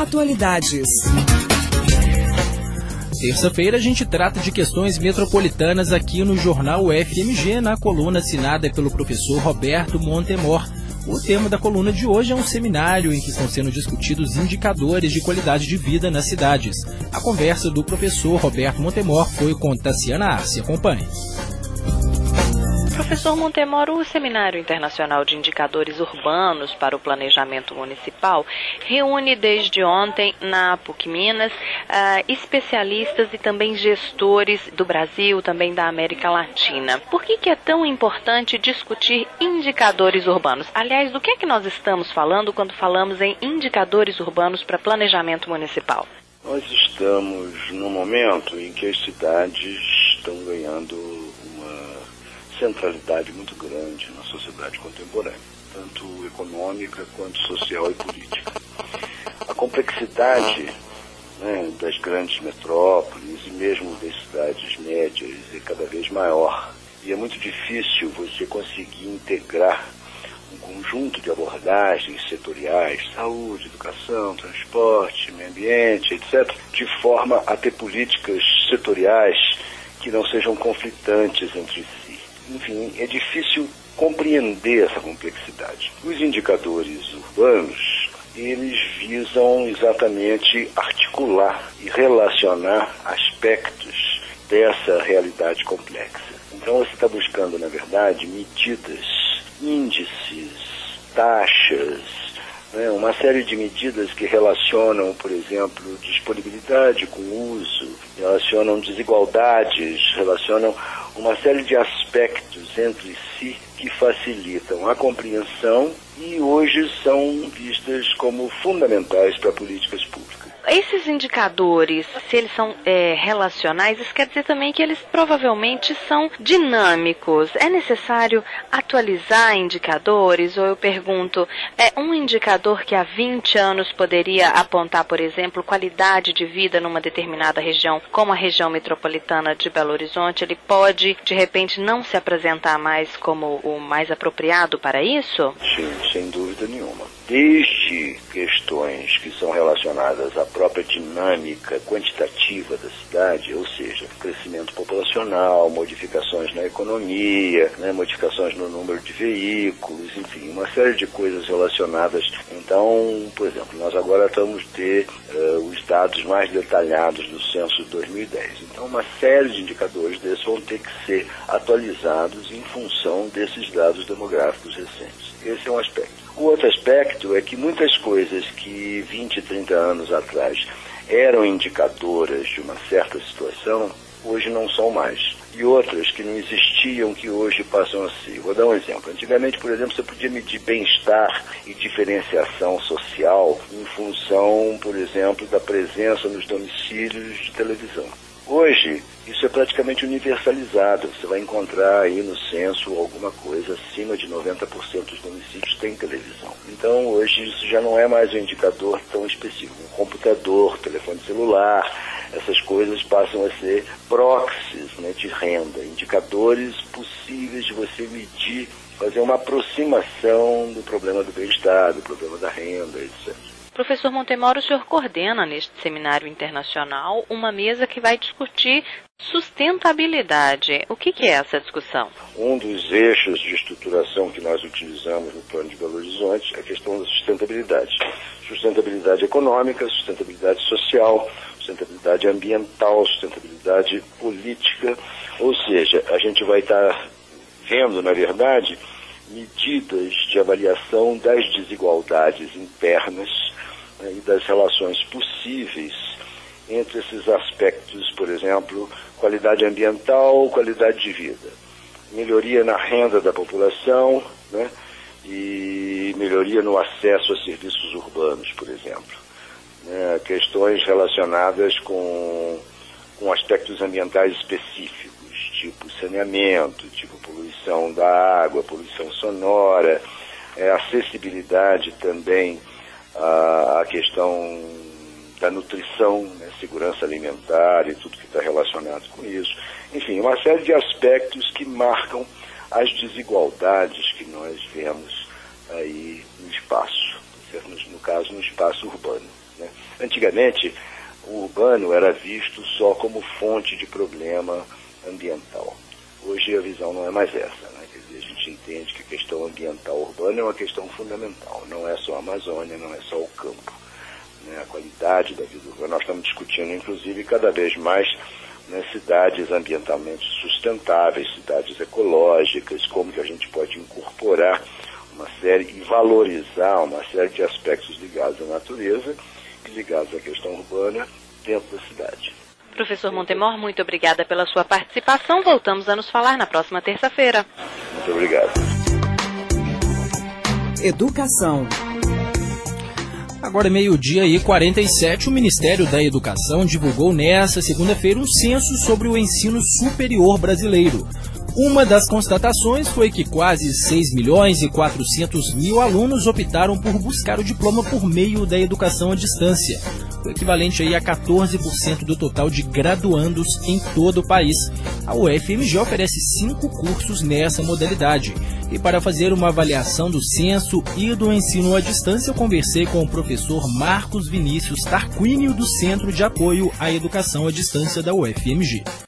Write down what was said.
Atualidades. Terça-feira a gente trata de questões metropolitanas aqui no Jornal UFMG, na coluna assinada pelo professor Roberto Montemor. O tema da coluna de hoje é um seminário em que estão sendo discutidos indicadores de qualidade de vida nas cidades. A conversa do professor Roberto Montemor foi com Tassiana Arce. Acompanhe. Professor Montemor, o Seminário Internacional de Indicadores Urbanos para o Planejamento Municipal reúne desde ontem na PUC Minas especialistas e também gestores do Brasil, também da América Latina. Por que é tão importante discutir indicadores urbanos? Aliás, do que é que nós estamos falando quando falamos em indicadores urbanos para planejamento municipal? Nós estamos num momento em que as cidades estão ganhando centralidade muito grande na sociedade contemporânea, tanto econômica quanto social e política. A complexidade das grandes metrópoles e mesmo das cidades médias é cada vez maior. E é muito difícil você conseguir integrar um conjunto de abordagens setoriais, saúde, educação, transporte, meio ambiente, etc., de forma a ter políticas setoriais que não sejam conflitantes entre si. Enfim, é difícil compreender essa complexidade. Os indicadores urbanos, eles visam exatamente articular e relacionar aspectos dessa realidade complexa. Então você está buscando, na verdade, medidas, índices, taxas, uma série de medidas que relacionam, por exemplo, disponibilidade com uso, relacionam desigualdades, relacionam uma série de aspectos entre si que facilitam a compreensão e hoje são vistas como fundamentais para políticas públicas. Esses indicadores, se eles são relacionais, isso quer dizer também que eles provavelmente são dinâmicos. É necessário atualizar indicadores? Ou eu pergunto, um indicador que há 20 anos poderia apontar, por exemplo, qualidade de vida numa determinada região, como a região metropolitana de Belo Horizonte, ele pode, de repente, não se apresentar mais como o mais apropriado para isso? Sim, sem dúvida nenhuma. Desde questões que são relacionadas à própria dinâmica quantitativa da cidade, ou seja, crescimento populacional, modificações na economia, modificações no número de veículos, enfim, uma série de coisas relacionadas. Então, por exemplo, nós agora estamos ter os dados mais detalhados do censo de 2010. Então, uma série de indicadores desses vão ter que ser atualizados em função desses dados demográficos recentes. Esse é um aspecto. O outro aspecto é que muitas coisas que 20, 30 anos atrás eram indicadoras de uma certa situação, hoje não são mais. E outras que não existiam, que hoje passam a ser. Vou dar um exemplo. Antigamente, por exemplo, você podia medir bem-estar e diferenciação social em função, por exemplo, da presença nos domicílios de televisão. Hoje, isso é praticamente universalizado. Você vai encontrar aí no censo alguma coisa acima de 90% dos domicílios tem televisão. Então, hoje, isso já não é mais um indicador tão específico. Um computador, telefone celular, essas coisas passam a ser proxies de renda, indicadores possíveis de você medir, fazer uma aproximação do problema do bem-estar, do problema da renda, etc. Professor Montemor, o senhor coordena neste seminário internacional uma mesa que vai discutir sustentabilidade. O que é essa discussão? Um dos eixos de estruturação que nós utilizamos no Plano de Belo Horizonte é a questão da sustentabilidade. Sustentabilidade econômica, sustentabilidade social, sustentabilidade ambiental, sustentabilidade política. Ou seja, a gente vai estar vendo, na verdade, medidas de avaliação das desigualdades internas e das relações possíveis entre esses aspectos, por exemplo, qualidade ambiental, qualidade de vida, melhoria na renda da população, e melhoria no acesso a serviços urbanos, por exemplo. Questões relacionadas com aspectos ambientais específicos, tipo saneamento, tipo poluição da água, poluição sonora, acessibilidade também, a questão da nutrição, segurança alimentar e tudo que está relacionado com isso. Enfim, uma série de aspectos que marcam as desigualdades que nós vemos aí no espaço, no caso no espaço urbano. Antigamente, o urbano era visto só como fonte de problema ambiental. Hoje a visão não é mais essa, né? Quer dizer, a gente entende que a questão ambiental urbana é uma questão fundamental, não é só a Amazônia, não é só o campo, né? A qualidade da vida urbana. Nós estamos discutindo, inclusive, cada vez mais, né, cidades ambientalmente sustentáveis, cidades ecológicas, como que a gente pode incorporar uma série e valorizar uma série de aspectos ligados à natureza e ligados à questão urbana dentro da cidade. Professor Montemor, muito obrigada pela sua participação. Voltamos a nos falar na próxima terça-feira. Muito obrigado. Educação. Agora, 12h47, o Ministério da Educação divulgou nesta segunda-feira um censo sobre o ensino superior brasileiro. Uma das constatações foi que quase 6.400.000 alunos optaram por buscar o diploma por meio da educação à distância, o equivalente aí a 14% do total de graduandos em todo o país. A UFMG oferece 5 cursos nessa modalidade. E para fazer uma avaliação do censo e do ensino à distância, eu conversei com o professor Marcos Vinícius Tarquínio, do Centro de Apoio à Educação à Distância da UFMG.